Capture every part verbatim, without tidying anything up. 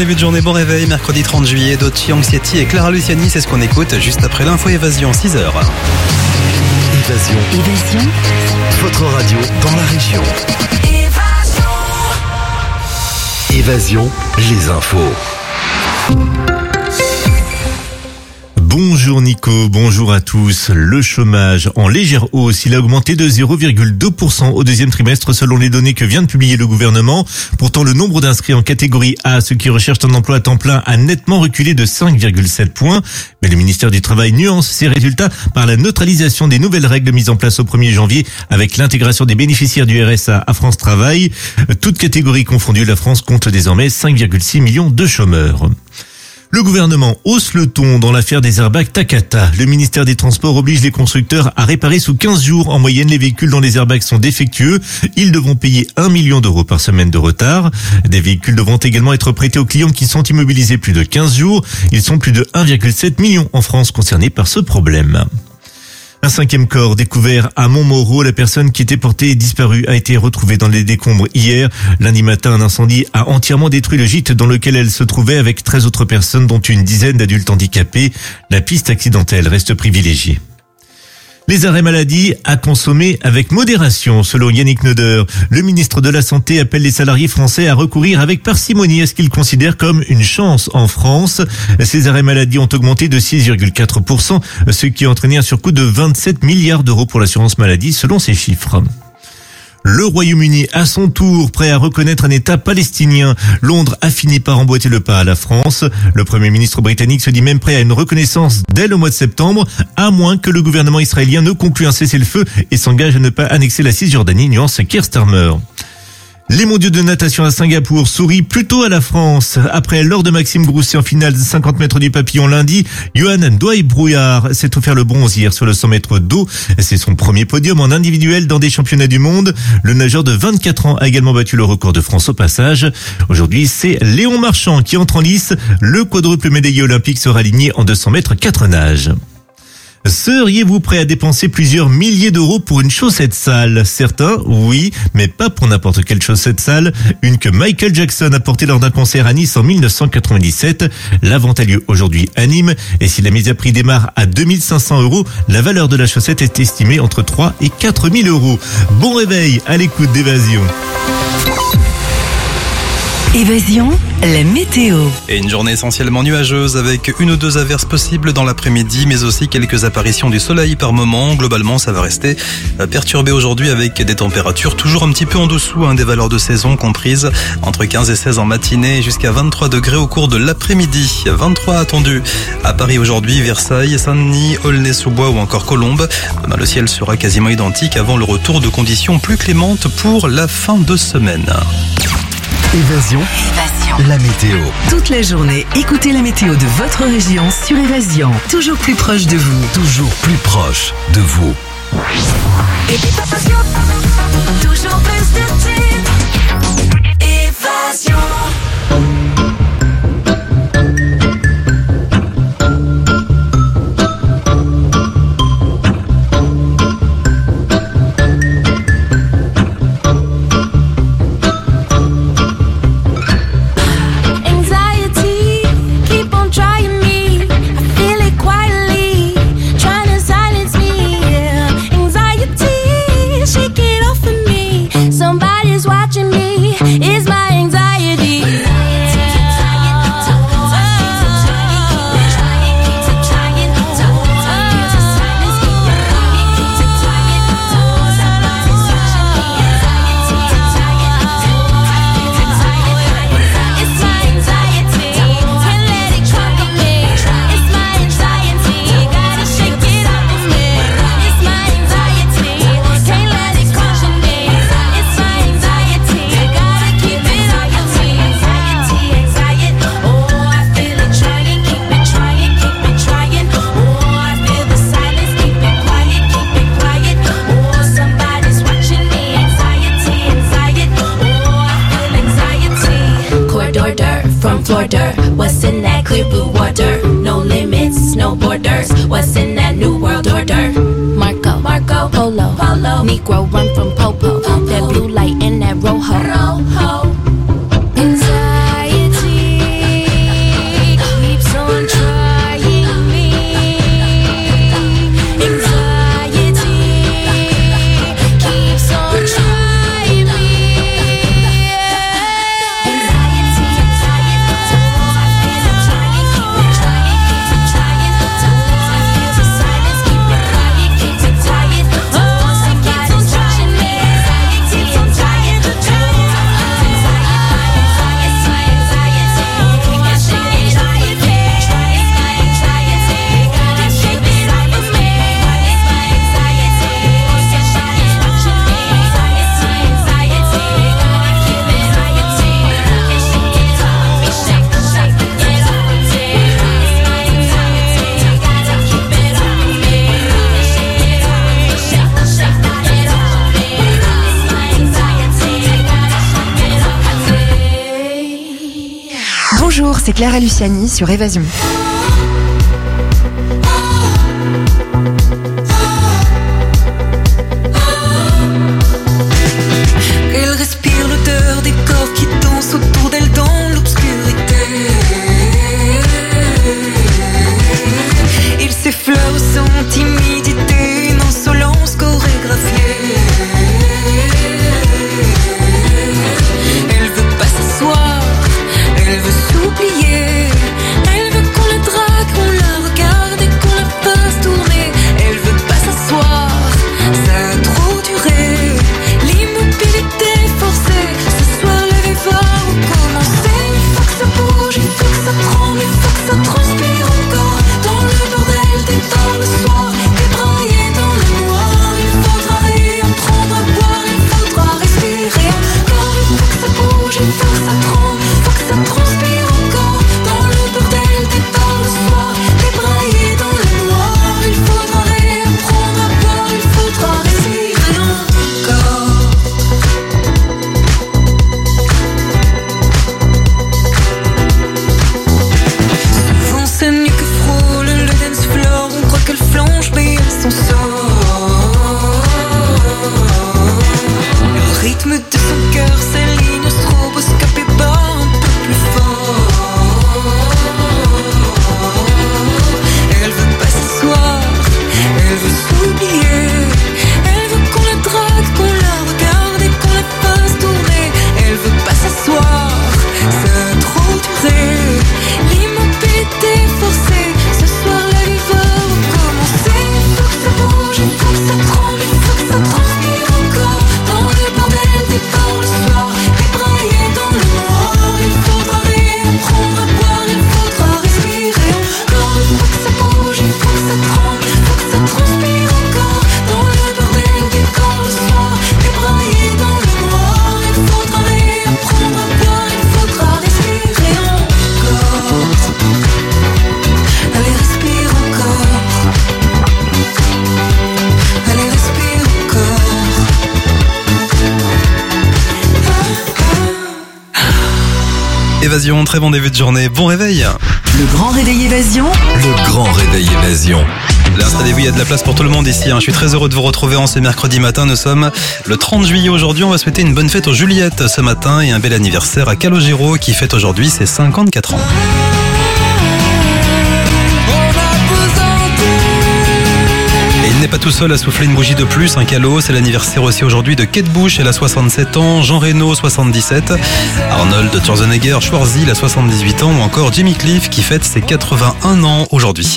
début de journée, bon réveil, mercredi trente juillet, Dochi Anxiety et Clara Luciani, c'est ce qu'on écoute juste après l'info Évasion, six heures. Évasion. Évasion. Votre radio dans la région. Évasion. Évasion, les infos. Bonjour Nico, bonjour à tous. Le chômage en légère hausse, il a augmenté de zéro virgule deux pour cent au deuxième trimestre selon les données que vient de publier le gouvernement. Pourtant, le nombre d'inscrits en catégorie A, ceux qui recherchent un emploi à temps plein, a nettement reculé de cinq virgule sept points. Mais le ministère du Travail nuance ces résultats par la neutralisation des nouvelles règles mises en place au premier janvier avec l'intégration des bénéficiaires du R S A à France Travail. Toutes catégories confondues, la France compte désormais cinq virgule six millions de chômeurs. Le gouvernement hausse le ton dans l'affaire des airbags Takata. Le ministère des Transports oblige les constructeurs à réparer sous quinze jours en moyenne les véhicules dont les airbags sont défectueux. Ils devront payer un million d'euros par semaine de retard. Des véhicules devront également être prêtés aux clients qui sont immobilisés plus de quinze jours. Ils sont plus de un virgule sept million en France concernés par ce problème. Un cinquième corps découvert à Montmoreau. La personne qui était portée et disparue a été retrouvée dans les décombres hier. Lundi matin, un incendie a entièrement détruit le gîte dans lequel elle se trouvait avec treize autres personnes, dont une dizaine d'adultes handicapés. La piste accidentelle reste privilégiée. Les arrêts maladie à consommer avec modération, selon Yannick Neuder. Le ministre de la Santé appelle les salariés français à recourir avec parcimonie à ce qu'il considère comme une chance en France. Ces arrêts maladie ont augmenté de six virgule quatre pour cent, ce qui a entraîné un surcoût de vingt-sept milliards d'euros pour l'assurance maladie, selon ces chiffres. Le Royaume-Uni, à son tour, prêt à reconnaître un État palestinien. Londres a fini par emboîter le pas à la France. Le Premier ministre britannique se dit même prêt à une reconnaissance dès le mois de septembre, à moins que le gouvernement israélien ne conclue un cessez-le-feu et s'engage à ne pas annexer la Cisjordanie, nuance Keir Starmer. Les mondiaux de natation à Singapour sourient plutôt à la France. Après l'or de Maxime Grousset en finale de cinquante mètres du papillon lundi, Johan Douay-Brouillard s'est offert le bronze hier sur le cent mètres d'eau. C'est son premier podium en individuel dans des championnats du monde. Le nageur de vingt-quatre ans a également battu le record de France au passage. Aujourd'hui, c'est Léon Marchand qui entre en lice. Le quadruple médaillé olympique sera aligné en deux cents mètres quatre nages. Seriez-vous prêt à dépenser plusieurs milliers d'euros pour une chaussette sale? Certains, oui, mais pas pour n'importe quelle chaussette sale. Une que Michael Jackson a portée lors d'un concert à Nice en mille neuf cent quatre-vingt-dix-sept. La vente a lieu aujourd'hui à Nîmes. Et si la mise à prix démarre à deux mille cinq cents euros, la valeur de la chaussette est estimée entre trois et quatre mille euros. Bon réveil à l'écoute d'Évasion. Évasion, la météo. Et une journée essentiellement nuageuse avec une ou deux averses possibles dans l'après-midi, mais aussi quelques apparitions du soleil par moment. Globalement, ça va rester perturbé aujourd'hui avec des températures toujours un petit peu en dessous hein, des valeurs de saison comprises entre quinze et seize en matinée jusqu'à vingt-trois degrés au cours de l'après-midi. vingt-trois attendus à Paris aujourd'hui, Versailles, Saint-Denis, Aulnay-sous-Bois ou encore Colombes. Demain, le ciel sera quasiment identique avant le retour de conditions plus clémentes pour la fin de semaine. Évasion, Évasion. La météo. Toute la journée, écoutez la météo de votre région sur Évasion. Toujours plus proche de vous. Toujours plus proche de vous. Toujours plus de titres. Évasion. What's in that clear blue water? No limits, no borders. What's in that new world order? Marco, Marco, Polo, Polo. Negro run from Popo. Popo. That blue light and that rojo. Rojo. Anxiety. c'est Clara Luciani sur Évasion. Elle respire l'odeur des corps qui dansent autour d'elle dans l'obscurité. Il s'effleure sans timidité, une insolence chorégraphiée. Elle veut pas s'asseoir, elle veut s'oublier. Elle veut qu'on la drague, qu'on la regarde et qu'on la fasse tourner. Elle veut pas s'asseoir, ça a trop duré. L'immobilité forcée, ce soir le va recommencer. Il faut que ça bouge, il faut que ça tremble, il faut que ça transpire encore. Dans le bordel des bars le soir, débraillé dans le noir. Il faudra réapprendre à boire, il faudra respirer encore. Il faut que ça bouge, il faut que ça tremble, il faut que ça transpire encore. Dans le bordel des bars le soir, débraillé dans le noir. Il faudra réapprendre à boire, il faudra respirer encore. Souvent sa nuque frôle le dance floor. On croit qu'elle flanche mais elle s'en sort. Le rythme de son cœur s'aligne au stroboscope et bat un peu plus fort. Elle veut pas s'asseoir, elle veut s'oublier. Elle veut qu'on la drague, qu'on la regarde et qu'on la fasse tourner. Elle veut pas s'asseoir, ça a trop duré. L'immobilité forcée, ce soir la vie va recommencer. Il faut que ça bouge, il faut que ça tremble, il faut que ça transpire encore. Dans le bordel des bars le soir, débraillé dans le noir. Il faudra réapprendre à boire, il faudra respirer encore. Il faut que ça bouge, il faut que ça tremble, il faut que ça transpire encore. Dans le bordel des bars le soir, débraillé dans le noir. Il faudra réapprendre à boire, il faudra respirer encore. Allez, respire encore. Allez, respire encore. Évasion, très bon début de journée, bon réveil. Le grand réveil Évasion, Le grand réveil Évasion. Là, installez-vous, il y a de la place pour tout le monde ici. hein. Je suis très heureux de vous retrouver en ce mercredi matin. Nous sommes le trente juillet aujourd'hui. On va souhaiter une bonne fête aux Juliettes ce matin et un bel anniversaire à Calogero qui fête aujourd'hui ses cinquante-quatre ans. Et il n'est pas tout seul à souffler une bougie de plus, un Calo. C'est l'anniversaire aussi aujourd'hui de Kate Bush, elle a soixante-sept ans, Jean Reno, soixante-dix-sept, Arnold Schwarzenegger, Schwarzy, il a soixante-dixhuit ans, ou encore Jimmy Cliff qui fête ses quatre-vingt-un ans aujourd'hui.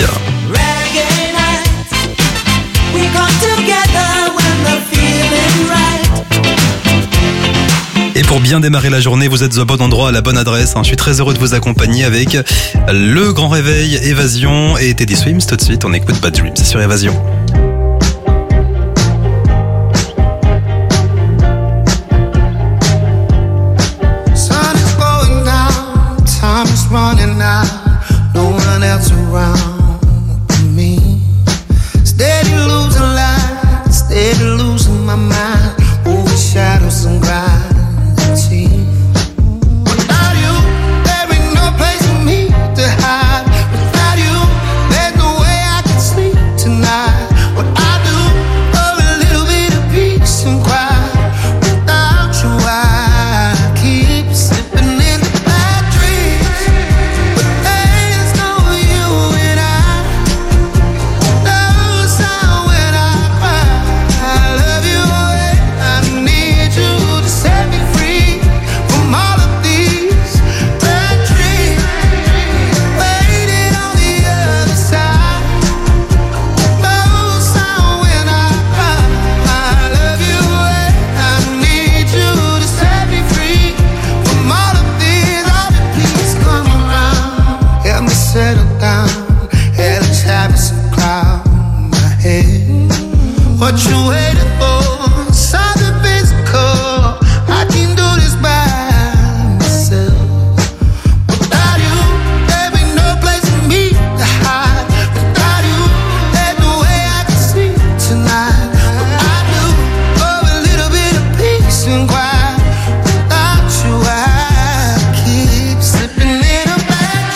Et pour bien démarrer la journée, vous êtes au bon endroit, à la bonne adresse. Je suis très heureux de vous accompagner avec le grand réveil, Évasion et Teddy Swims. Tout de suite, on écoute Bad Dreams sur Évasion. Sun is going down, time is running out, no one else around me. Steady losing light, steady losing my mind, over shadows and gravity. Without you, there ain't no place for me to hide. Without you, there's no way I can sleep tonight. What I do for a little bit of peace and quiet. Without you, I keep slipping into bad dreams. But there's no you and I. No sound when I cry. I love you and I need you to set me free from all of these bad dreams. Waiting on the other side. No sound when I cry. I love you and I need you to set me free from all of these. Oh, please come around, help me settle down. Hell is having some cloud in my head. What you waiting for? Something physical. I can do this by myself. Without you, there ain't no place for me to hide. Without you, there's no way I can sleep tonight. What I do for a little bit of peace and quiet. Without you, I keep slipping in a bad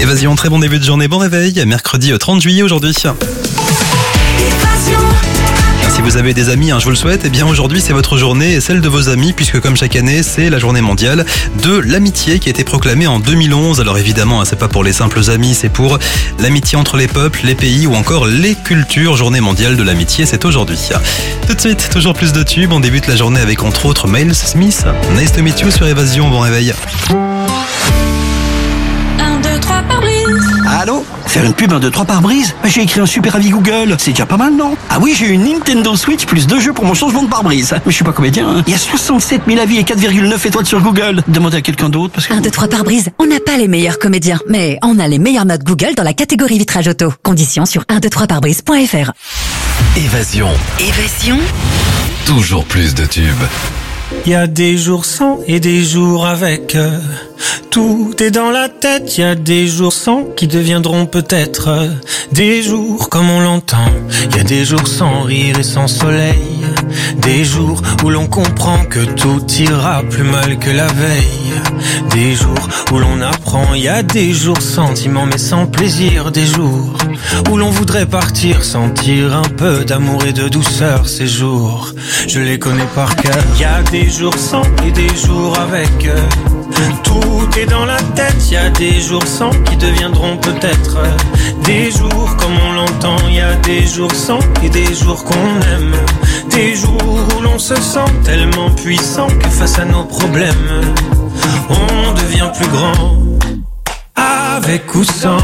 Évasion, très bon début de journée, bon réveil. Mercredi trente juillet aujourd'hui. Si vous avez des amis, hein, je vous le souhaite, eh bien aujourd'hui c'est votre journée et celle de vos amis, puisque comme chaque année c'est la journée mondiale de l'amitié qui a été proclamée en deux mille onze. Alors évidemment, hein, c'est pas pour les simples amis, c'est pour l'amitié entre les peuples, les pays ou encore les cultures. Journée mondiale de l'amitié, c'est aujourd'hui. Tout de suite, toujours plus de tubes. On débute la journée avec entre autres Miles Smith. Nice to meet you sur Évasion, bon réveil. un, deux, trois par brise. Allô? Faire une pub un, deux, trois par brise? J'ai écrit un super avis Google. C'est déjà pas mal, non? Ah oui, j'ai une Nintendo Switch plus deux jeux pour mon changement de pare-brise. Mais je suis pas comédien, hein. Il y a soixante-sept mille avis et quatre virgule neuf étoiles sur Google. Demandez à quelqu'un d'autre parce que... un, deux, trois par brise. On n'a pas les meilleurs comédiens, mais on a les meilleures notes Google dans la catégorie vitrage auto. Conditions sur un, deux, trois par brise point f r. Évasion. Évasion. Toujours plus de tubes. Y a des jours sans et des jours avec. euh, Tout est dans la tête. Y a des jours sans qui deviendront peut-être euh, des jours comme on l'entend. Y a des jours sans rire et sans soleil. Des jours où l'on comprend que tout ira plus mal que la veille. Des jours où l'on apprend. Y a des jours sentiments mais sans plaisir. Des jours où l'on voudrait partir, sentir un peu d'amour et de douceur. Ces jours, je les connais par cœur. Y a des jours sans et des jours avec. Tout est dans la tête. Y a des jours sans qui deviendront peut-être des jours comme on l'entend. Y a des jours sans et des jours qu'on aime. Des jours où l'on se sent tellement puissant que face à nos problèmes, on devient plus grand. Avec ou sans,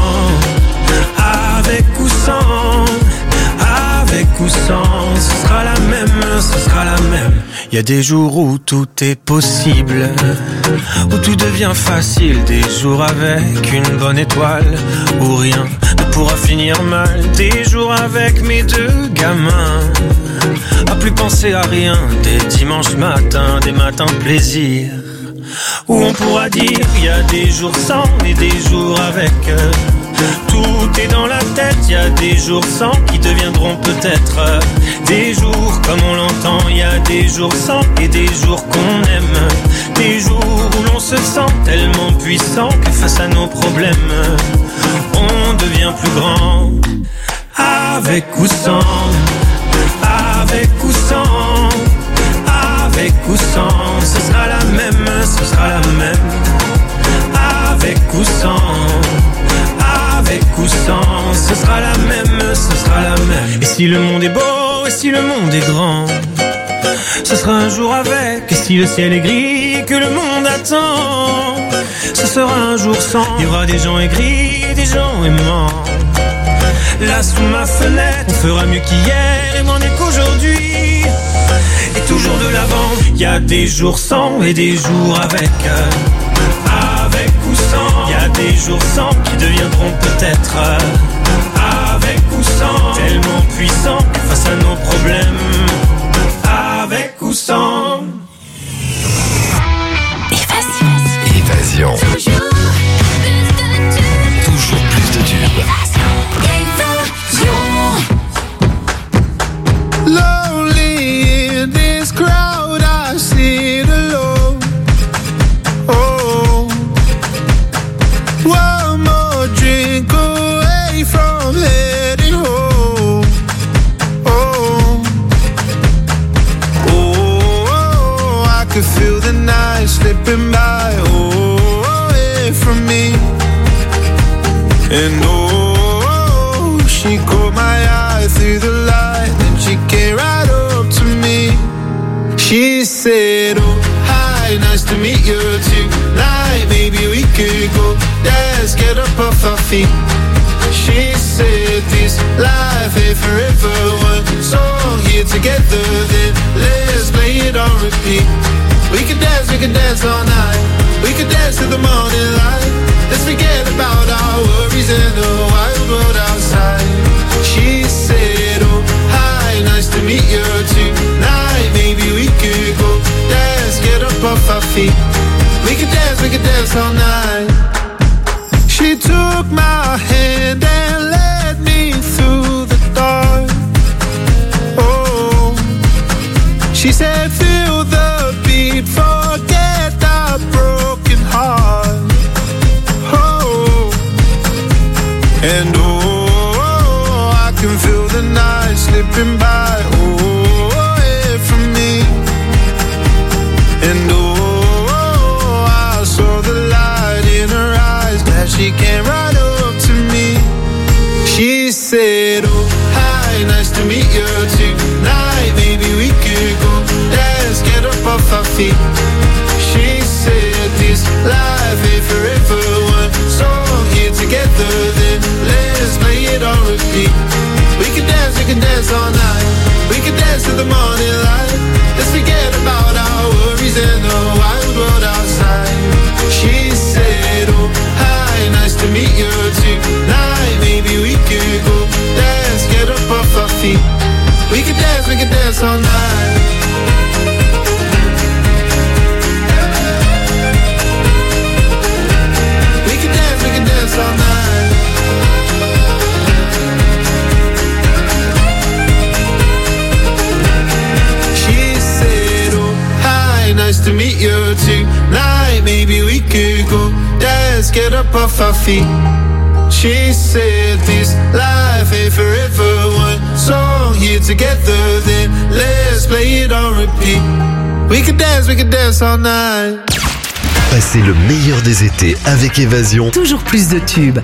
avec ou sans, avec ou sans, ce sera la même, ce sera la même. Il y a des jours où tout est possible, où tout devient facile. Des jours avec une bonne étoile, où rien ne pourra finir mal. Des jours avec mes deux gamins, à plus penser à rien. Des dimanches matins, des matins de plaisir, où on pourra dire il y a des jours sans et des jours avec. Tout est dans la tête, il y a des jours sans qui deviendront peut-être des jours comme on l'entend. Il y a des jours sans et des jours qu'on aime. Des jours où l'on se sent tellement puissant que face à nos problèmes, on devient plus grand. Avec ou sans, avec ou sans, avec ou sans, ce sera la même, ce sera la même. Avec ou sans, avec ou sans, ce sera la même, ce sera la même. Et si le monde est beau, et si le monde est grand, ce sera un jour avec. Et si le ciel est gris et que le monde attend, ce sera un jour sans. Il y aura des gens aigris et des gens aimants. Là sous ma fenêtre, on fera mieux qu'hier et moins mieux qu'aujourd'hui. Et toujours de l'avant, il y a des jours sans et des jours avec. Avec ou sans, il y a des jours sans qui deviendront peut-être avec ou sans, tellement puissants que face à nos problèmes. Avec ou sans. Évasion. Toujours plus de tubes. Lonely in this crowd, I sit alone. Oh, one more drink away from heading home. Oh, oh, I could feel the night slipping by. Oh, away from me. And oh, she caught my eye through the light, and she came right up to me. She said, oh, hi, nice to meet you tonight. Maybe we could go dance, get up off our feet. She said, this life ain't forever. One song here together, then let's play it on repeat. We could dance, we could dance all night. We could dance till the morning light. Let's forget about our worries and the wild world outside. She said, oh, hi, nice to meet you tonight. Maybe we could go dance, get up off our feet. We could dance, we could dance all night. She took my hand and led me through the dark. Oh, she said, feel the beat, forget the broken heart. Oh, And oh, I can feel the night slipping by. Oh, yeah, from me. And oh, I saw the light in her eyes. Glad she came right up to me. She said, oh, hi, nice to meet you tonight. Maybe we could go dance, get up off our feet. She said, this life ain't forever. One song here together, then let's play it on repeat. We can dance, we can dance all night. We can dance till the morning light. Let's forget about our worries and the wild world outside. She said, oh, hi, nice to meet you tonight. Maybe we could go dance, get up off our feet. We can dance, we can dance all night. We can dance, we can dance all night. She said, oh, hi, nice to meet you tonight. Maybe we could go dance, get up off our feet. She said, this life ain't forever. One song here together, then let's play it on repeat. We can dance, we can dance all night. Passez le meilleur des étés avec Évasion. Toujours plus de tubes.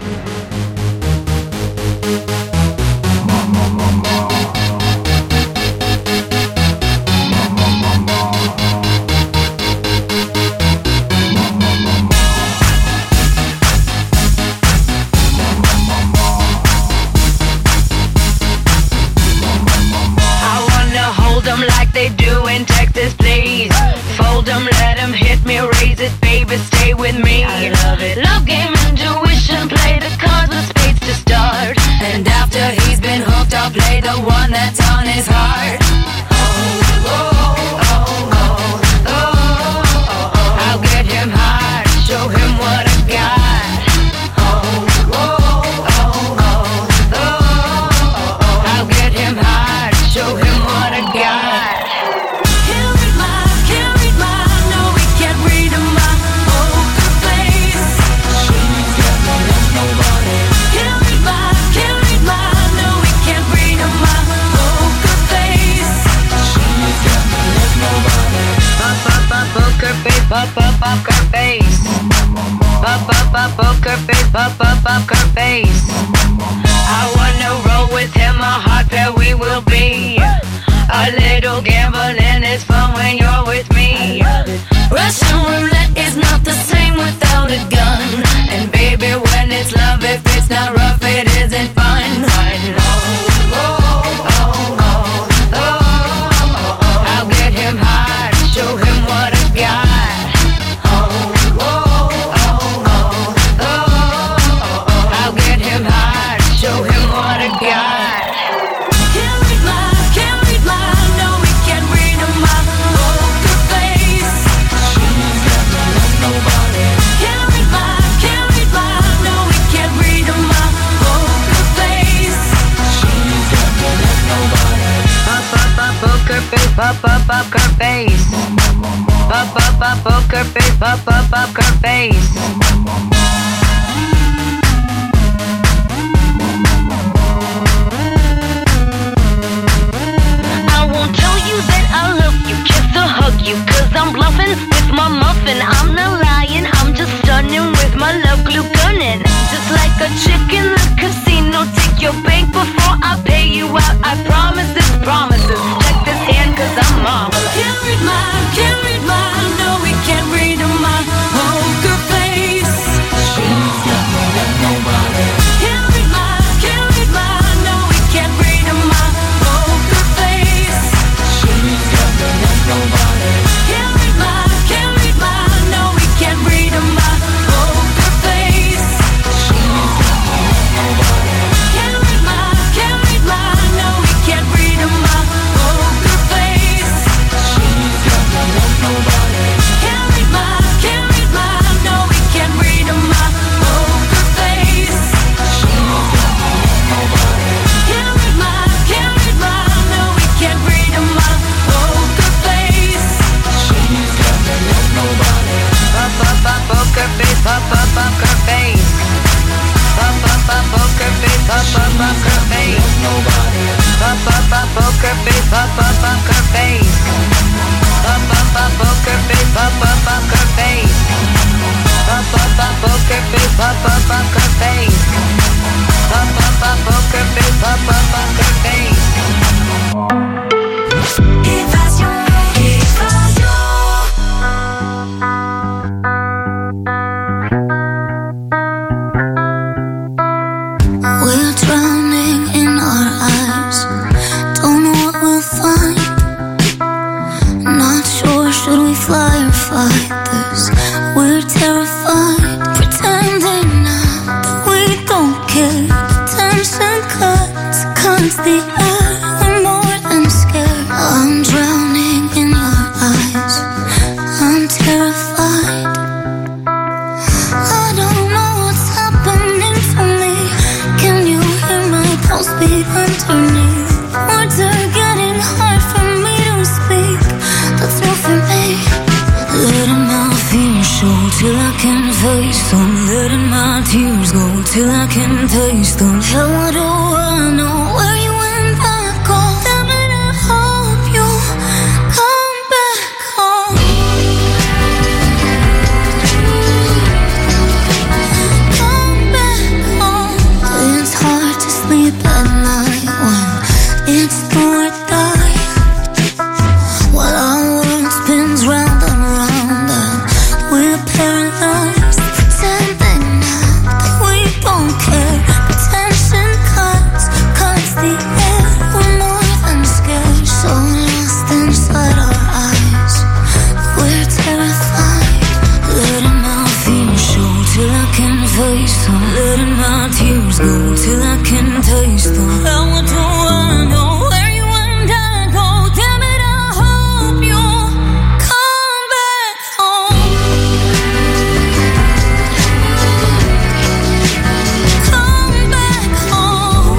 They do in Texas, please. Fold them, let them hit me, raise it, baby, stay with me. I love it. Love game, intuition, play the cards with spades to start. And after he's been hooked, I'll play the one that's on his heart. Oh, oh, oh, oh, oh, oh, oh. I'll get him hard, show him what I got. Oh, oh, oh, oh, oh, oh, oh. I'll get him hard, show him what I got. Pop up up her face. Pop up up poker face. Pop up up her face. I wanna roll with him, a hot pair we will be. A little gambling is fun when you're with me. Russian roulette is not the same without a gun. And baby, when it's love, if it's not rough, it isn't fun. Oh, oh, oh, oh, oh, oh, oh. I'll get him hard, show him what I got. Pop up up her face. Pop up up poker face. Pop up up her face. I won't tell you that I love you, kiss or hug you, cause I'm bluffing with my muffin. I'm not lying, I'm just stunning with my love glue gunning. Just like a chick in the casino, take your bank before I pay you out. I promise this, promises. Check this hand cause I'm marvelous. Can't read my, can't read my, no we can't read my poker face. She's got more than nobody. Can't read my, can't read my, no we can't read my poker face. She's got more than nobody. Can't read my, can't read my, no we can't read my poker face. She's got more than nobody. Can't read my, can't read my, no we can't read my poker face. She's got up up up poker face, up up poker face. Up up up poker face, up up poker face. Up up up poker face, up up poker face. Up up up poker face, up up poker face. Évasion, évasion. We're drowning in our eyes. Don't know what we'll find. Not sure, should we fly or fight this? We're terrified, pretending now that we don't care. Tension cuts, cuts the air. We're more than scared. I'm drowning in your eyes. I'm terrified. I don't know what's happening to me. Can you hear my pulse beat underneath? Words are getting hard for me to speak. That's not for me. Letting my fears show till I can face them. Letting my tears go till I can taste them. Hell, what do I know where you and I go? Damn it, I hope you come back home. Come back home. It's hard to sleep at night when it's do or die. While our world spins round and round and we're paralyzed, pretending now that we don't care. Tension cuts, cuts the air. We're more than scared, so lost inside our eyes. We're terrified, letting my fears show till I can face them. Letting my tears go till I can taste them. Hell, what do I know where you and I go? Damn it, I hope you come back home. Come back home.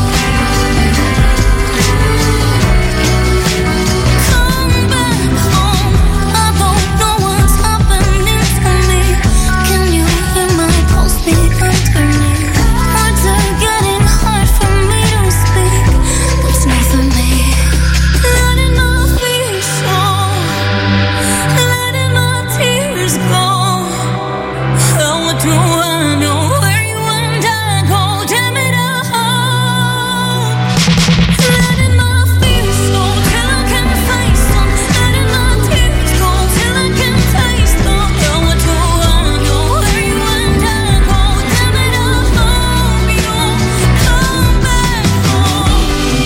Come back home. I don't know what's happening to me. Can you hear my pulse beat underneath? Words are getting hard for me to speak. That's not for me. Letting my fears show. Letting my tears go. Hell, what do I know where you and I go? Damn it, I hope. Letting my fears show till I can face them. Letting my tears go till I can taste them. Hell, what do I know where you and I go? Damn it, I hope you come back home.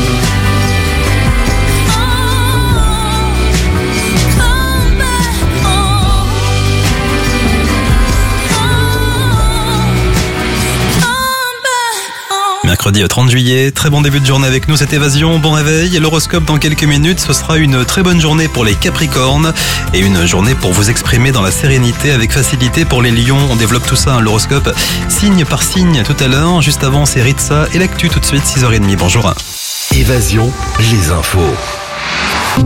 Oh, come back home. Mercredi trente juillet, très bon début de journée avec nous, cette évasion, bon réveil. Et l'horoscope dans quelques minutes, ce sera une très bonne journée pour les Capricornes et une journée pour vous exprimer dans la sérénité avec facilité pour les Lions. On développe tout ça, hein, l'horoscope signe par signe tout à l'heure. Juste avant, c'est Ritza et l'actu tout de suite, six heures trente. Bonjour. Évasion, les infos.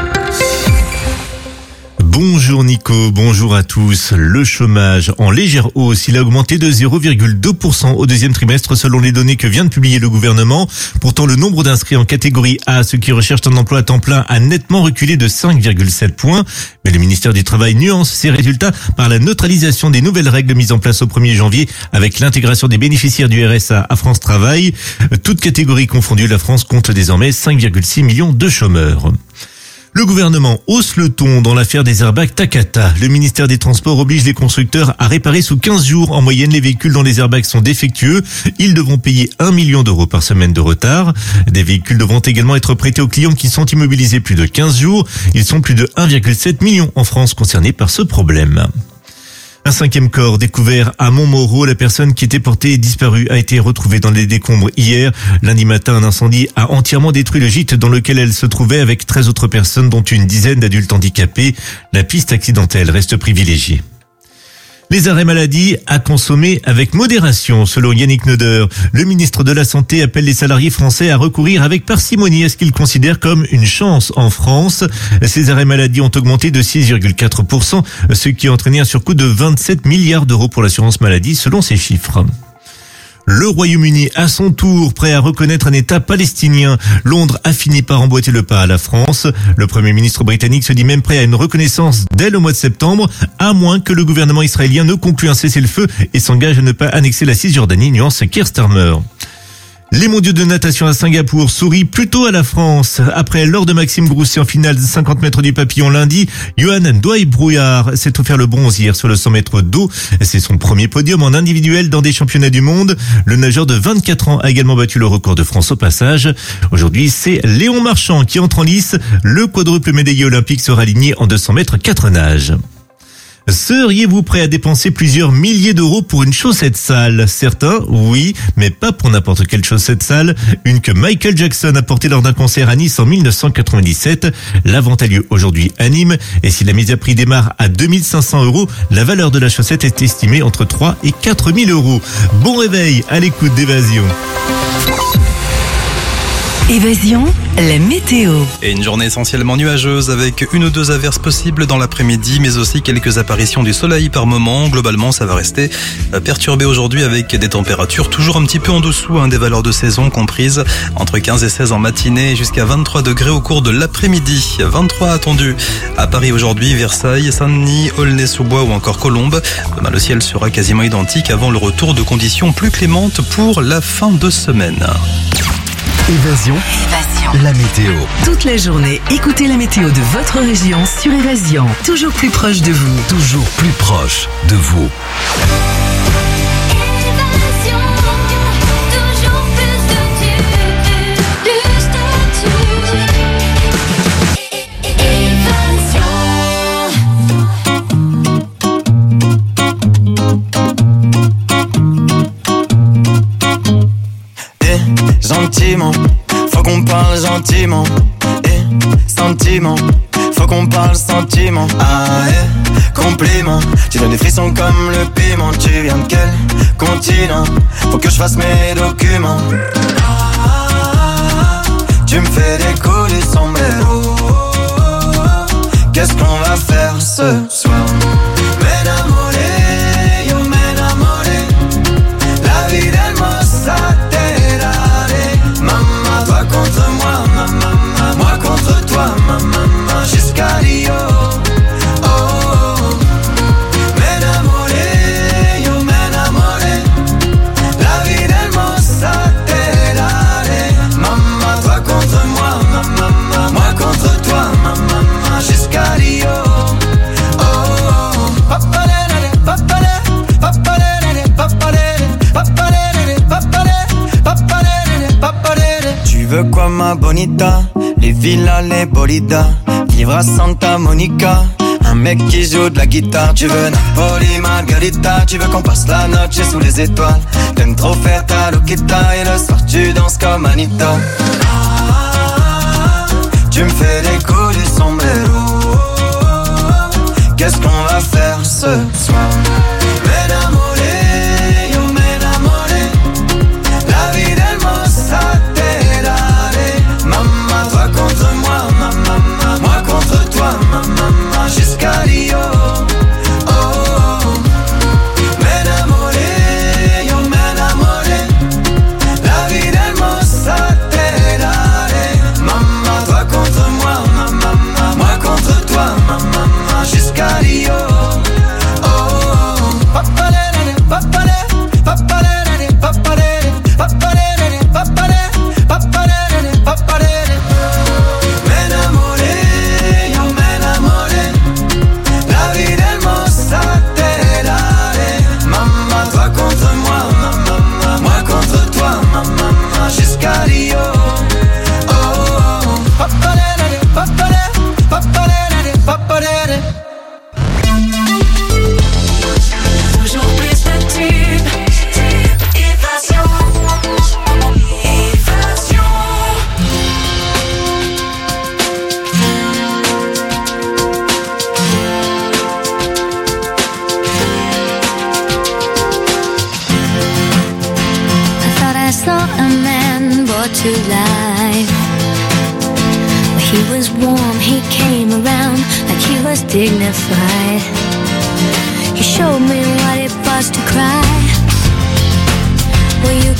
Bonjour Nico, bonjour à tous. Le chômage en légère hausse, il a augmenté de zéro virgule deux pour cent au deuxième trimestre selon les données que vient de publier le gouvernement. Pourtant, le nombre d'inscrits en catégorie A, ceux qui recherchent un emploi à temps plein, a nettement reculé de cinq virgule sept points. Mais le ministère du Travail nuance ces résultats par la neutralisation des nouvelles règles mises en place au premier janvier avec l'intégration des bénéficiaires du R S A à France Travail. Toutes catégories confondues, la France compte désormais cinq virgule six millions de chômeurs. Le gouvernement hausse le ton dans l'affaire des airbags Takata. Le ministère des Transports oblige les constructeurs à réparer sous quinze jours en moyenne les véhicules dont les airbags sont défectueux. Ils devront payer un million d'euros par semaine de retard. Des véhicules devront également être prêtés aux clients qui sont immobilisés plus de quinze jours. Ils sont plus de un virgule sept million en France concernés par ce problème. Un cinquième corps découvert à Montmoreau. La personne qui était portée et disparue a été retrouvée dans les décombres hier. Lundi matin, un incendie a entièrement détruit le gîte dans lequel elle se trouvait avec treize autres personnes, dont une dizaine d'adultes handicapés. La piste accidentelle reste privilégiée. Les arrêts maladie à consommer avec modération, selon Yannick Neuder. Le ministre de la Santé appelle les salariés français à recourir avec parcimonie à ce qu'il considère comme une chance en France. Ces arrêts maladie ont augmenté de six virgule quatre pour cent, ce qui a entraîné un surcoût de vingt-sept milliards d'euros pour l'assurance maladie, selon ces chiffres. Le Royaume-Uni, à son tour, prêt à reconnaître un État palestinien. Londres a fini par emboîter le pas à la France. Le Premier ministre britannique se dit même prêt à une reconnaissance dès le mois de septembre, à moins que le gouvernement israélien ne conclue un cessez-le-feu et s'engage à ne pas annexer la Cisjordanie, nuance Keir Starmer. Les mondiaux de natation à Singapour sourient plutôt à la France. Après l'or de Maxime Grousset en finale de cinquante mètres du papillon lundi, Johan Douai-Brouillard s'est offert le bronze hier sur le cent mètres d'eau. C'est son premier podium en individuel dans des championnats du monde. Le nageur de vingt-quatre ans a également battu le record de France au passage. Aujourd'hui, c'est Léon Marchand qui entre en lice. Le quadruple médaillé olympique sera aligné en deux cents mètres quatre nages. Seriez-vous prêt à dépenser plusieurs milliers d'euros pour une chaussette sale? Certains, oui, mais pas pour n'importe quelle chaussette sale. Une que Michael Jackson a portée lors d'un concert à Nice en mille neuf cent quatre-vingt-dix-sept. La vente a lieu aujourd'hui à Nîmes. Et si la mise à prix démarre à deux mille cinq cents euros, la valeur de la chaussette est estimée entre trois et quatre mille euros. Bon réveil à l'écoute d'Évasion. Évasion, la météo. Et une journée essentiellement nuageuse avec une ou deux averses possibles dans l'après-midi, mais aussi quelques apparitions du soleil par moment. Globalement, ça va rester perturbé aujourd'hui avec des températures toujours un petit peu en dessous hein, des valeurs de saison comprises entre quinze et seize en matinée jusqu'à vingt-trois degrés au cours de l'après-midi. vingt-trois attendus à Paris aujourd'hui, Versailles, Saint-Denis, Aulnay-sous-Bois ou encore Colombes. Demain, le ciel sera quasiment identique avant le retour de conditions plus clémentes pour la fin de semaine. Évasion, Évasion. la météo. Toute la journée, écoutez la météo de votre région sur Évasion. Toujours plus proche de vous. Toujours plus proche de vous. Gentiment, faut qu'on parle gentiment. Et sentiment, faut qu'on parle sentiment. Ah et compliment, tu donnes des frissons comme le piment. Tu viens de quel continent? Faut que je fasse mes documents. Ah, tu me fais des coups du sombrero. Qu'est-ce qu'on va faire ce soir? M'enamoré, yo m'enamoré. La vie d'Hermosa. Contre moi, ma maman, moi contre toi, ma maman, jusqu'à Rio. Oh, oh. M'enamoré, yo m'enamoré. La vie d'Hermosa te daré. Maman, toi contre moi, ma maman, moi contre toi, ma maman, jusqu'à Rio. Oh, oh. Papalere, papalere, papalere, papalere, papalere, papalere, papalere, papalere. Tu veux quoi ma bonita? Les villas, les bolidas. Vivre à Santa Monica. Un mec qui joue de la guitare. Tu veux Napoli, Margarita. Tu veux qu'on passe la noche sous les étoiles. T'aimes trop faire ta loquita. Et le soir tu danses comme Anita. Ah, tu me fais des coups du sombrero. Qu'est-ce qu'on va faire ce soir? M'enamoré, yo m'enamoré. La vie d'Hermosa. Maman, toi contre moi, ma maman, moi contre toi, ma maman, jusqu'à Rio. Oh, oh. M'enamoré, yo m'enamoré. La vie d'Hermosa te daré. Maman, toi contre moi, ma maman, moi contre toi, ma maman, jusqu'à Rio. Oh, oh. Papalere, papalere, papalere, papalere, papalere, papalere, papalere, papalere. M'enamoré, yo m'enamoré. La vie d'Hermosa te daré. Maman, toi contre moi, ma maman, moi contre toi, ma maman, jusqu'à Rio. Oh, oh. Papalere, papalere, papalere, papalere. Toujours plus de tubes. Évasion. Évasion. I thought I saw a man brought to life. He was warm, he came around like he was dignified. He showed me what it was to cry. Were you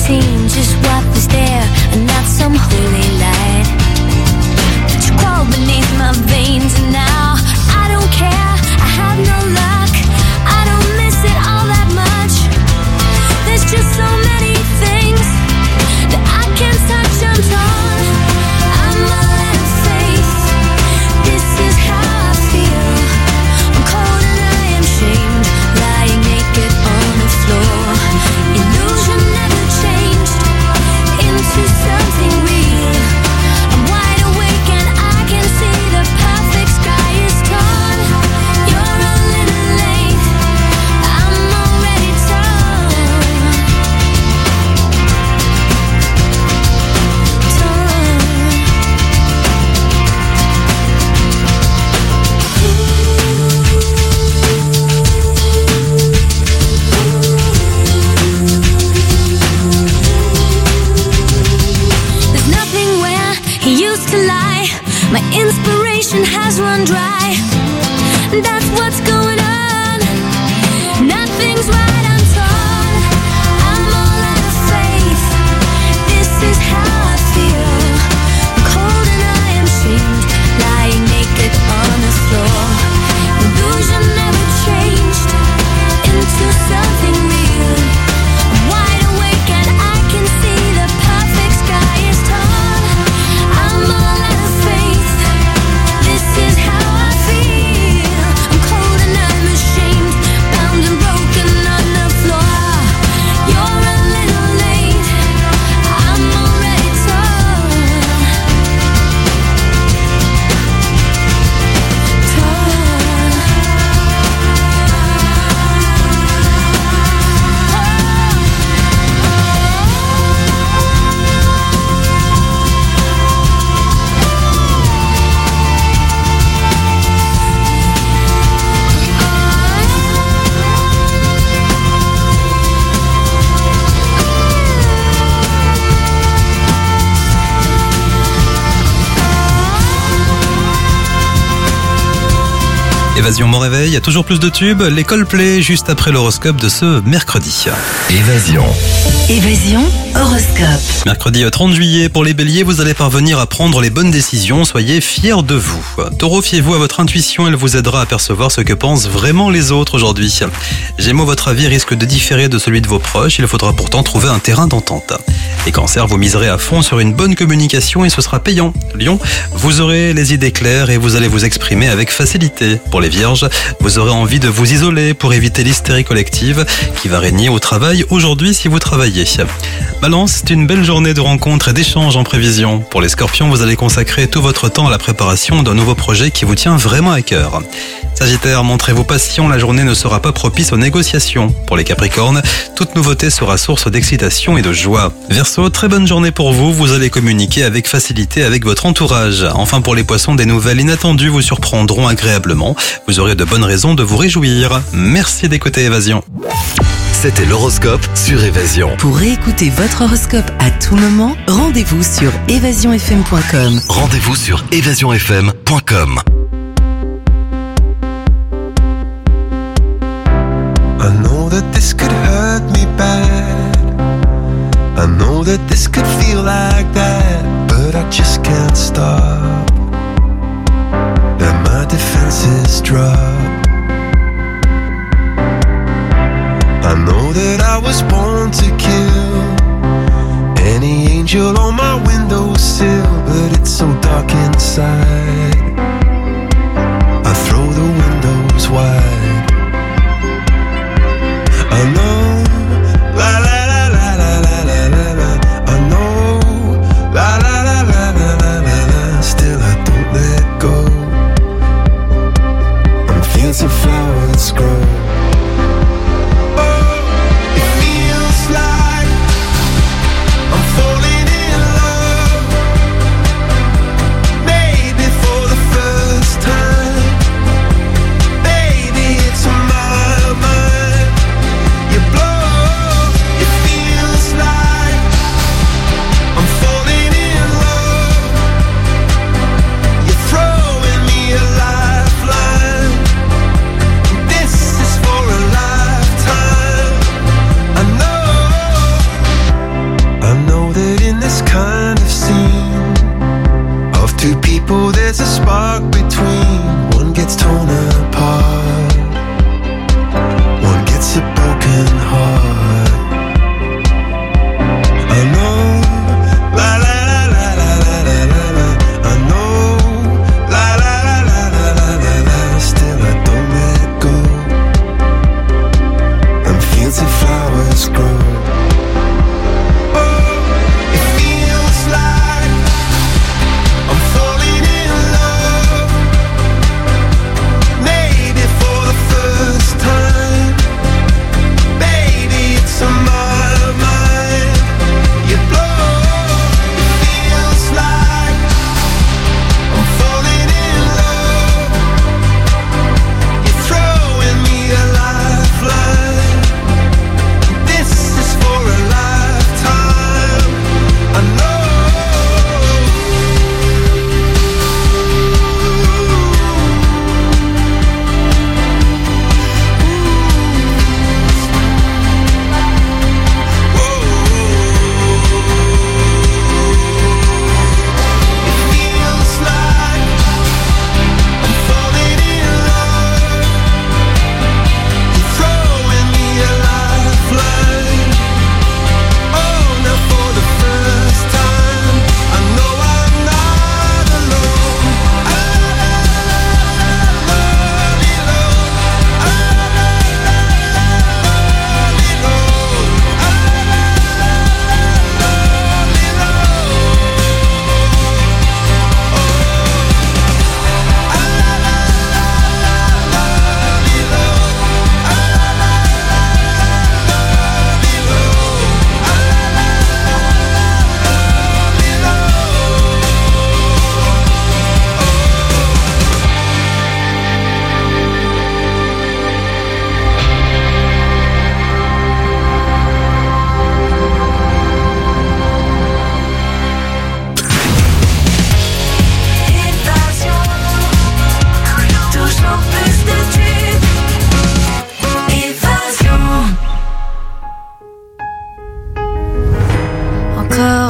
seen just what was there and not some holy light. But you crawl beneath my veins and now I don't care, I have no luck, I don't miss it all that much. There's just so many things that I can't touch, I'm torn, I'm all out of faith. This is how I feel, I'm cold and I am shamed, lying naked on the floor. Illusion never changed into something real. I'm wide awake and I can see the perfect sky is torn. You're a little late, I'm already torn. There's nothing where he used to lie. My inspiration has run dry. That's what's going on. Nothing's right, I'm torn. I'm all out of faith. This is how I feel. I'm cold and I am shamed, lying naked on the floor. Illusion never changed into something real. I'm wide awake and I can see the perfect sky is torn. I'm all out of faith. This is how I feel. I'm cold and I'm ashamed, bound and broken on the floor. You're a little late, I'm already torn. Évasion mon réveil, il y a toujours plus de tubes, les Coldplay juste après l'horoscope de ce mercredi. Évasion. Évasion horoscope. Mercredi trente juillet, pour les béliers, vous allez parvenir à prendre les bonnes décisions, soyez fiers de vous. Taureau, fiez-vous à votre intuition, elle vous aidera à percevoir ce que pensent vraiment les autres aujourd'hui. Gémeaux, votre avis risque de différer de celui de vos proches, il faudra pourtant trouver un terrain d'entente. Et Cancer, vous miserez à fond sur une bonne communication et ce sera payant. Lion, vous aurez les idées claires et vous allez vous exprimer avec facilité. Pour les Vierges, vous aurez envie de vous isoler pour éviter l'hystérie collective qui va régner au travail aujourd'hui si vous travaillez. Balance, c'est une belle journée de rencontres et d'échanges en prévision. Pour les Scorpions, vous allez consacrer tout votre temps à la préparation d'un nouveau projet qui vous tient vraiment à cœur. Sagittaire, montrez-vous patient, la journée ne sera pas propice aux négociations. Pour les Capricornes, toute nouveauté sera source d'excitation et de joie. Verseau, très bonne journée pour vous, vous allez communiquer avec facilité avec votre entourage. Enfin pour les Poissons, des nouvelles inattendues vous surprendront agréablement. Vous aurez de bonnes raisons de vous réjouir. Merci d'écouter Évasion. C'était l'horoscope sur Évasion. Pour réécouter votre horoscope à tout moment, rendez-vous sur évasion f m point com. Rendez-vous sur évasion f m point com. I know that this could hurt me bad. I know that this could feel like that, but I just can't stop. And my defenses drop. I know that I was born to kill any angel on my windowsill, but it's so dark inside. I throw the windows wide. I know, la la la la la la la la la. I know,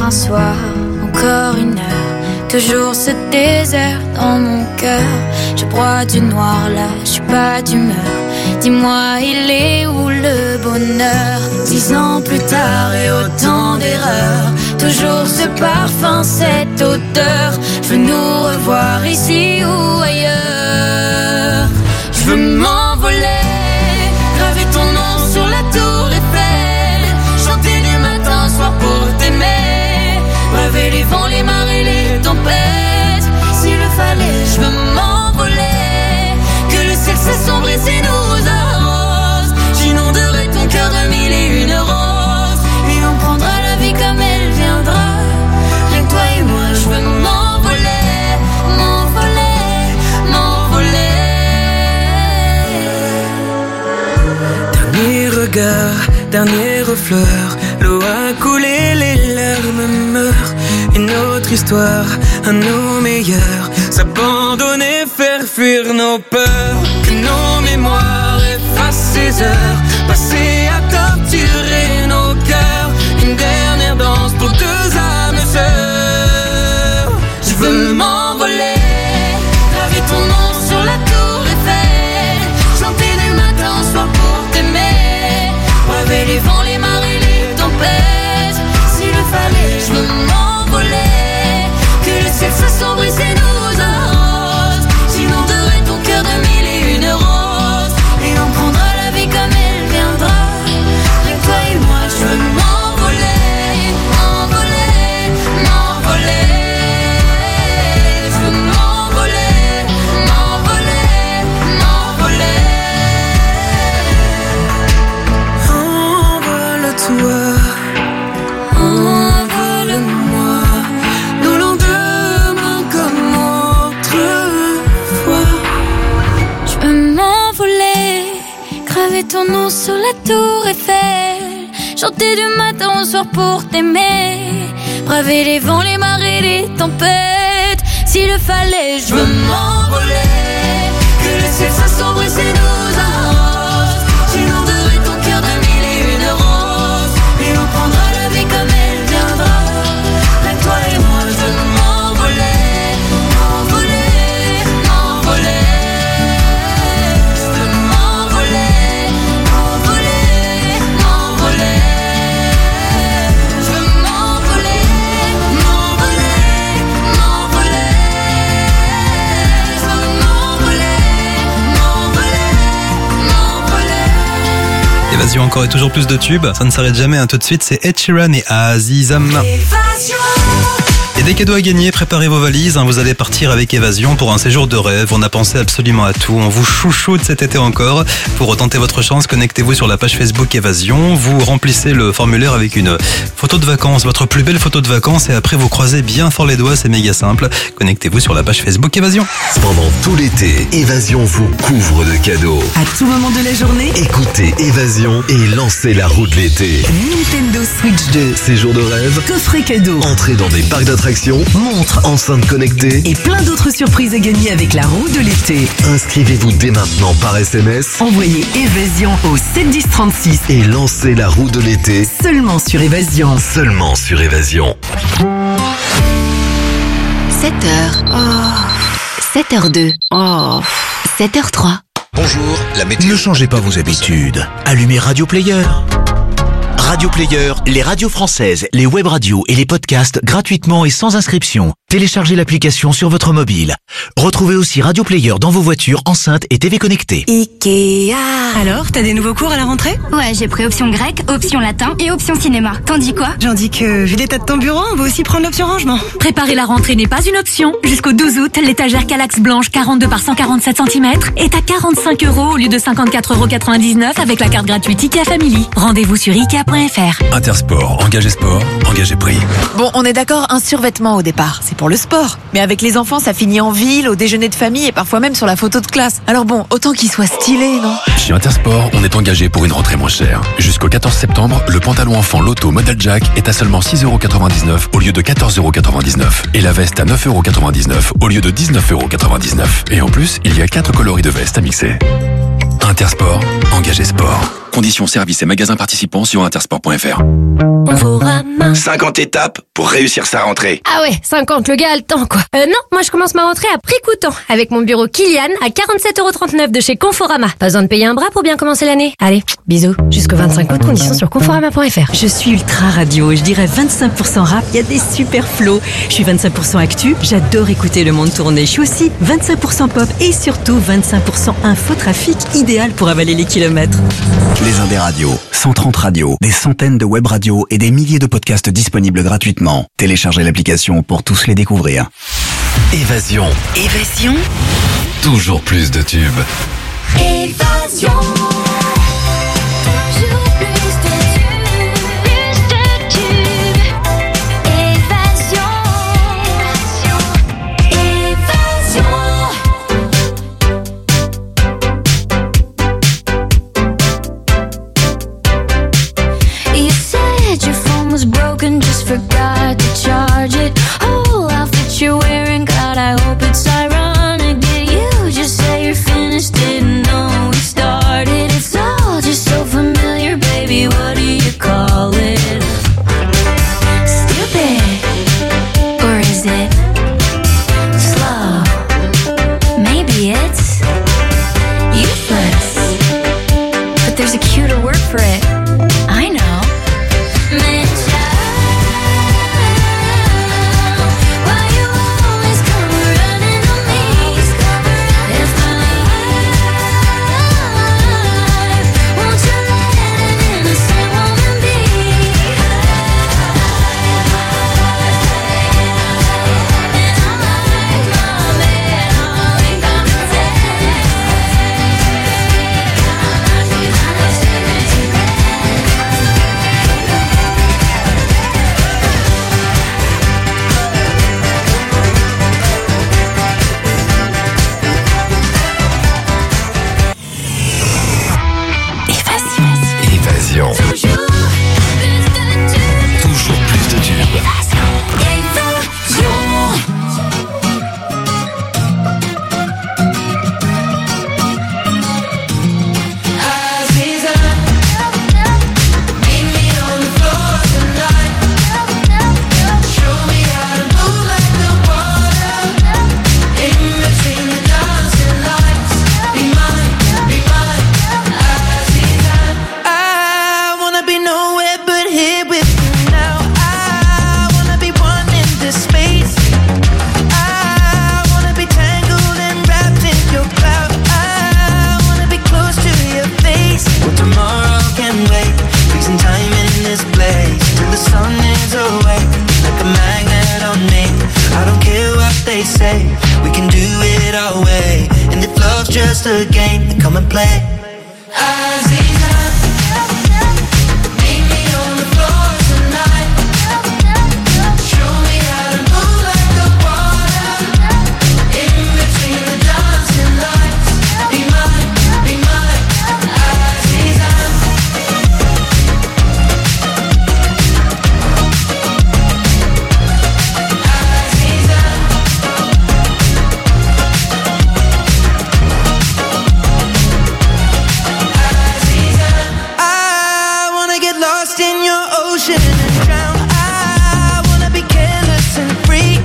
un soir, encore une heure, toujours ce désert dans mon cœur. Je broie du noir là, je suis pas d'humeur. Dis-moi, il est où le bonheur? Dix ans plus tard et autant d'erreurs, toujours ce parfum, cette odeur. Je veux nous revoir ici ou ailleurs. Je veux m'envoler, graver ton nom sur la tour Eiffel, chanter du matin au soir pour t'aimer, braver les vents, les marées, les tempêtes. S'il le fallait, je veux m'envoler, que le ciel s'assombrit et nous arrose. J'inonderai ton cœur de mille et une roses, et on prendra la vie comme elle viendra. Rien que toi et moi, je veux m'envoler, m'envoler, m'envoler. Dernier regard, dernière fleur, l'eau a coulé, les larmes meurent. Une autre histoire, un de nos meilleurs, s'abandonner, faire fuir nos peurs. Que nos mémoires effacent ces heures passées à torturer nos cœurs. Une dernière danse pour deux âmes sœurs. Je veux m'envoler, graver ton nom sur la tour Eiffel, chanter du matin au soir pour t'aimer, braver les vents, les marées, les tempêtes. S'il le fallait, je veux m'envoler, que le ciel s'assombrit et nous arrose. J'inonderai ton cœur de mille et une roses, et on prendra la vie comme elle viendra. Rien que toi et moi, je veux m'envoler, m'envoler, m'envoler. Je veux m'envoler, m'envoler, m'envoler. Envole-toi, envole-moi, nos lendemains comme autrefois. Je veux m'envoler, graver ton nom sur la tour Eiffel, chanter du matin au soir pour t'aimer, braver les vents, les marées, les tempêtes. S'il le fallait, je veux m'envoler, que le ciel s'assombrit et nous arrose. J'inonderai ton cœur de mille et une roses, et on prendra la vie comme elle viendra. Rien que toi et moi, je veux m'envoler, m'envoler, m'envoler. Je veux m'envoler, m'envoler, m'envoler. Je veux m'envoler, m'envoler, m'envoler. Je veux m'envoler, m'envoler, m'envoler. Évasion encore et toujours plus de tubes. Ça ne s'arrête jamais, hein. Tout de suite, c'est Ed Sheeran et Azizam. Et des cadeaux à gagner, préparez vos valises, hein. Vous allez partir avec Évasion pour un séjour de rêve. On a pensé absolument à tout. On vous chouchoute cet été encore. Pour retenter votre chance, connectez-vous sur la page Facebook Évasion. Vous remplissez le formulaire avec une photo de vacances, votre plus belle photo de vacances, et après vous croisez bien fort les doigts. C'est méga simple. Connectez-vous sur la page Facebook Évasion. Pendant tout l'été, Évasion vous couvre de cadeaux. À tout moment de la journée, Écoutez Évasion et lancez la roue de l'été. Nintendo Switch deux, Séjour de rêve, coffret cadeau, entrée dans des parcs d'attractions, montre enceinte connectée. et plein d'autres surprises à gagner avec la roue de l'été. Inscrivez-vous dès maintenant par S M S Envoyez Évasion au sept dix trente-six, et lancez la roue de l'été seulement sur Évasion. seulement sur Évasion. sept heures. Oh. sept heures deux. Oh. sept heures trois. Bonjour, la météo. Ne changez pas vos habitudes. Allumez Radio Player. Radio Player, les radios françaises, les web radios et les podcasts gratuitement et sans inscription. Téléchargez l'application sur votre mobile. Retrouvez aussi Radio Player dans vos voitures, enceintes et T V connectées. Ikea. Alors, t'as des nouveaux cours à la rentrée? Ouais, j'ai pris option grec, option latin et option cinéma. T'en dis quoi? J'en dis que, vu l'état de ton bureau, on va aussi prendre l'option rangement. Préparer la rentrée n'est pas une option. Jusqu'au douze août, l'étagère Calax blanche quarante-deux par cent quarante-sept centimètres est à quarante-cinq euros au lieu de cinquante-quatre euros quatre-vingt-dix-neuf avec la carte gratuite Ikea Family. Rendez-vous sur ikea point f r. Intersport, engagé sport, engagé prix. Bon, on est d'accord, un survêtement au départ, c'est pour le sport. Mais avec les enfants, ça finit en ville, au déjeuner de famille et parfois même sur la photo de classe. Alors bon, autant qu'il soit stylé, non? Chez Intersport, on est engagé pour une rentrée moins chère. Jusqu'au quatorze septembre, le pantalon enfant Lotto Model Jack est à seulement six euros quatre-vingt-dix-neuf au lieu de quatorze euros quatre-vingt-dix-neuf. Et la veste à neuf euros quatre-vingt-dix-neuf au lieu de dix-neuf euros quatre-vingt-dix-neuf. Et en plus, il y a quatre coloris de veste à mixer. Intersport, engagé sport. Conditions, services et magasins participants sur intersport point f r. cinquante étapes pour réussir sa rentrée. Ah ouais, cinquante, le gars a le temps quoi. Euh non, moi je commence ma rentrée à prix coûtant avec mon bureau Kilian à quarante-sept euros trente-neuf de chez Conforama. Pas besoin de payer un bras pour bien commencer l'année. Allez, bisous. Jusqu'au vingt-cinq août, conditions sur conforama point f r. Je suis ultra radio, je dirais vingt-cinq pour cent rap, il y a des super flows. Je suis vingt-cinq pour cent actu, j'adore écouter le monde tourner. Je suis aussi vingt-cinq pour cent pop et surtout vingt-cinq pour cent infotrafic, idéal pour avaler les kilomètres. Les Indes radios, cent trente radios, des centaines de web radios et des milliers de podcasts disponibles gratuitement. Téléchargez l'application pour tous les découvrir. Évasion. Évasion. Toujours plus de tubes. Évasion. Toujours plus de tubes. Plus de tubes. Évasion. Évasion. You said your phone was broken, just forgot to charge it. Whole outfit you're wearing, God, I hope it's ironic that you just say you're finished, didn't know we started. It's all just so familiar, baby, what do you call it? Stupid, or is it slow? Maybe it's useless, but there's a cuter word for it. I know. Man, why you always come running on me? If my life, won't you let an innocent woman be? And I'm like my bed, all we come to Évasion. Toujours plus de tubes. I wanna be nowhere but here with you now. I wanna be one in this space. I wanna be tangled and wrapped in your cloud. I wanna be close to your face. Well, tomorrow can wait. Freezing time in this place till the sun is away, like a magnet on me. I don't care what they say, we can do it our way. And if love's just a game, then come and play. Aziza, meet me on the floor tonight. Show me how to move like the water. In between the dancing lights, be mine, be mine, Aziza. I wanna get lost in your ocean and drown. I wanna be careless and free.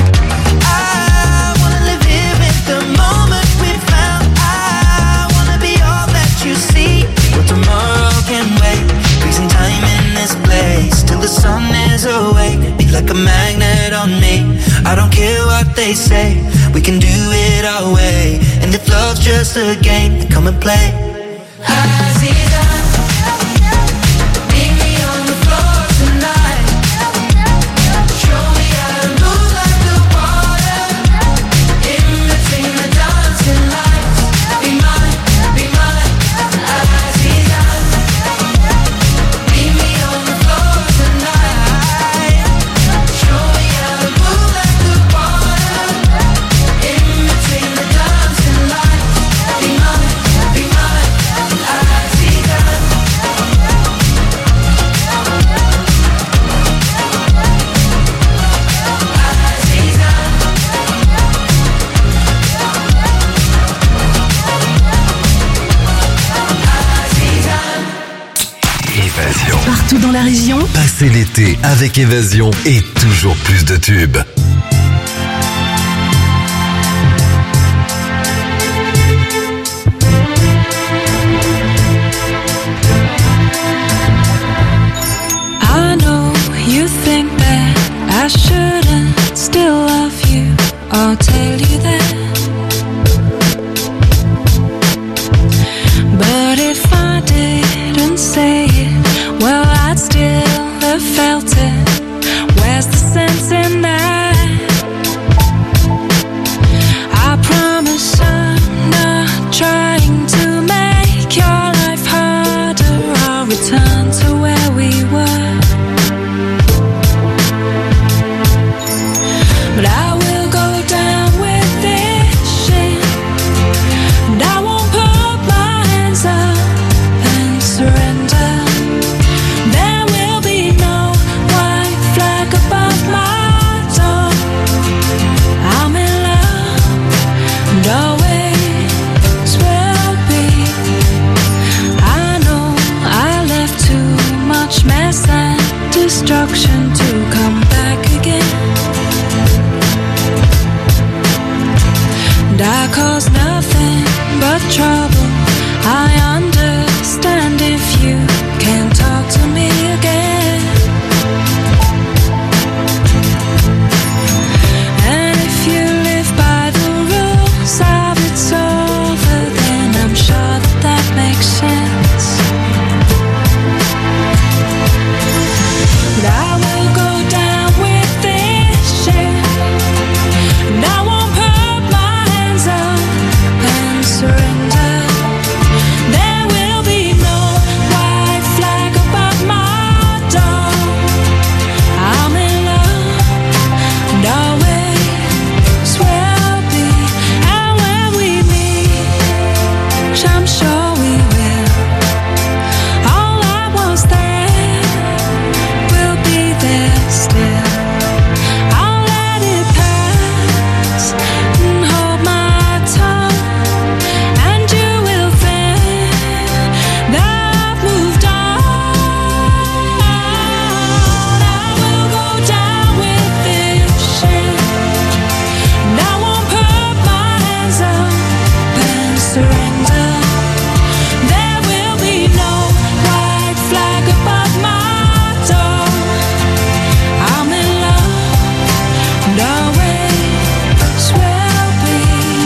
I wanna live here with the moment we found. I wanna be all that you see. Well, tomorrow can wait. Freezing time in this place till the sun is awake. Be like a magnet on me. I don't care what they say, we can do it our way. And if love's just a game, then come and play. Aziza, meet me on the floor tonight. Show me how to move like the water. In between the dancing lights, be mine, be mine, Aziza. Meet me on the floor tonight. Show me how to move like the water. In between the dancing lights, be mine, be mine, Aziza. Passez l'été avec Évasion et toujours plus de tubes. I know you think that I shouldn't still love you. I'll tell you that. But if I didn't say it, well, I'd still have felt it. Where's the sense in that? I promise I'm not trying to make your life harder. I'll return to where we were. But I will go down with this shit, and I won't put my hands up and surrender. There will be no white flag above my door. I'm in love and always will be. I know I left too much mess and destruction to come back again. And I caused nothing but trouble. I understand if you can't talk to me again. And if you live by the rules of it's over, then I'm sure that that makes sense. But I will go down with this shit, and I won't put my hands up and surrender. There will be no white flag above my door. I'm in love and always will be. And when we meet, which I'm sure we will, all I was there will be there still. I'll let it pass and hold my tongue, and you will think that I've moved on. I will go down with this shit, and I won't put my hands up and surrender. There will be no white flag above my door. I'm in love and always will be.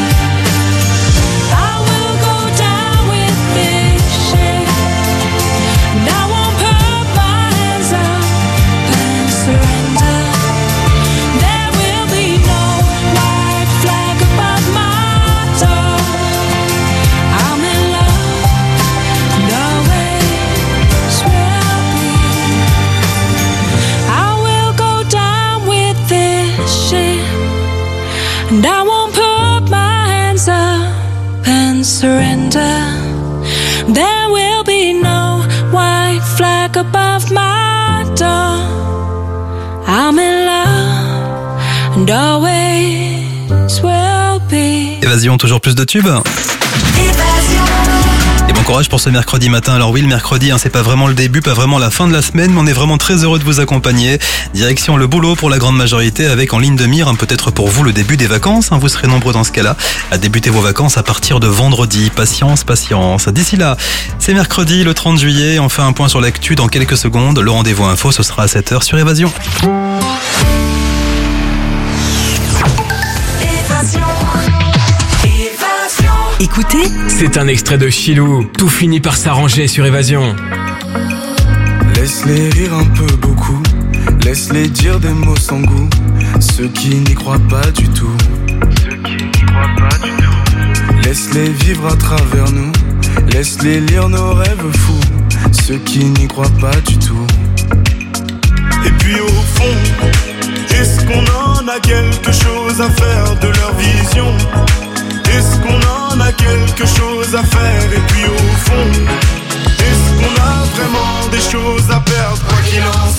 I will go down with this shit, and I won't put my hands up and surrender. There will be no white flag above my door. I'm in love and always will be. I will go down with this shit, and I won't put my hands up and surrender. There will be no white flag above my door. I'm in love and always will be. Évasion, toujours plus de tubes. Et bon courage pour ce mercredi matin. Alors oui, le mercredi, hein, c'est pas vraiment le début, pas vraiment la fin de la semaine, mais on est vraiment très heureux de vous accompagner. Direction le boulot pour la grande majorité, avec en ligne de mire, hein, peut-être pour vous, le début des vacances. Hein, vous serez nombreux dans ce cas-là à débuter vos vacances à partir de vendredi. Patience, patience. D'ici là, c'est mercredi, le trente juillet. On fait un point sur l'actu dans quelques secondes. Le rendez-vous info, ce sera à sept heures sur Évasion. Écoutez, c'est un extrait de Chilou. Tout finit par s'arranger sur Évasion. Laisse-les rire un peu beaucoup, laisse-les dire des mots sans goût, ceux qui n'y croient pas du tout. Ceux qui n'y croient pas du tout. Laisse-les vivre à travers nous, laisse-les lire nos rêves fous, ceux qui n'y croient pas du tout. Et puis au fond, est-ce qu'on en a quelque chose à faire de leur vision? Est-ce qu'on en a quelque chose à faire? Et puis au fond, est-ce qu'on a vraiment des choses à perdre? Quoi qu'il en